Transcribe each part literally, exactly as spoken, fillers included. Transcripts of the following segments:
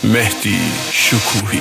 مهدی شکوهی.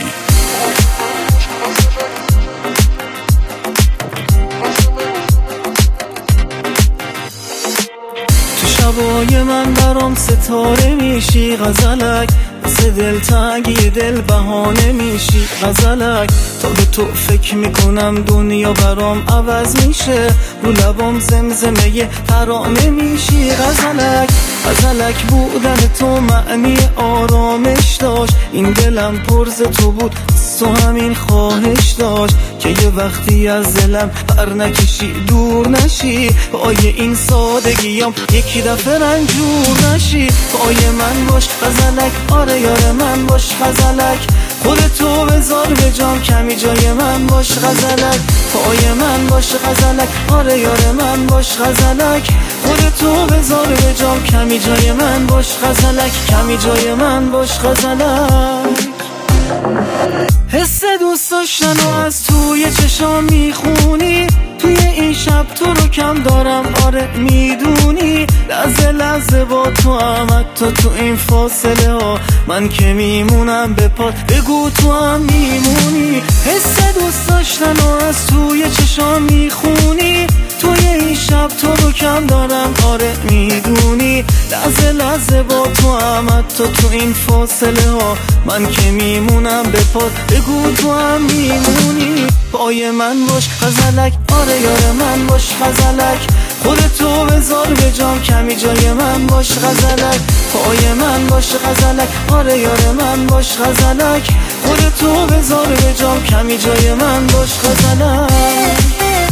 تو شبای من برام ستاره میشی غزلک، مثل دلتنگی دل بهانه میشی غزلک. تا به تو فکر میکنم دنیا برام عوض میشه، رو لبام زمزمه ترانه میشی غزلک. غزلک بودن تو معنی آرامش داشت، این دلم پرز تو بود تو همین خواهش داشت که یه وقتی از دلم پر نکشی دور نشی، پای این سادگیام یکی دفعه رنجور نشی. پای من باش غزلک، آره یار من باش غزلک، خودتو بذار به جام کمی جای من باش غزلک. پای من باش غزلک، آره یار من باش غزلک، خودتو بذار به جام کمی جای من باش غزلک، کمی جای من باش غزلک. حس دوست داشتن و از توی چشام میخونی، توی این شب تو رو کم دارم آره میدونی، لحظه لحظه با تو هم حتی تو این فاصله ها من که میمونم به پات، بگو تو هم میمونی. حس دوست داشتن و از توی چشام میخونی، توی این شب تو رو کم دارم آره میدونی، لحظه لحظه با تو هم حتی تو این فاصله ها من که میمونم به پات، بگو تو هم میمونی. پای من باش غزلک، آره یار من باش غزلک، خودتو بذار به جام کمی جای من باش غزلک. پای من باش غزلک، آره یار من باش غزلک، خودتو بذار به جام کمی جای من باش غزلک.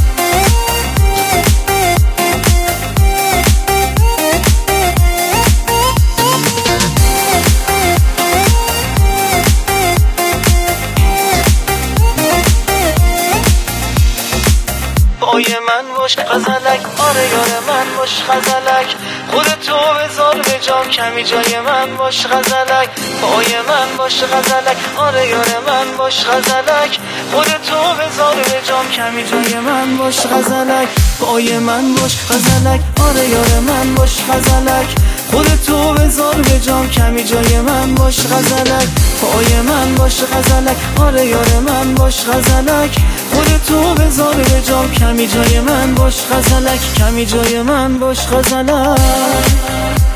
پای من باش غزلک، آره یار من باش غزلک، خودتو بذار به جام کمی جای من باش غزلک. پای من باش غزلک، آره یار من باش غزلک، خودتو بذار به جام کمی جای من باش غزلک. پای من باش غزلک، آره یار من باش غزلک، خودتو بذار به جام کمی جای من باش غزلک. پای من باش غزلک، آره یار من باش غزلک، خودتو بذار به جام کمی جای من باش غزلک، کمی جای من باش غزلک.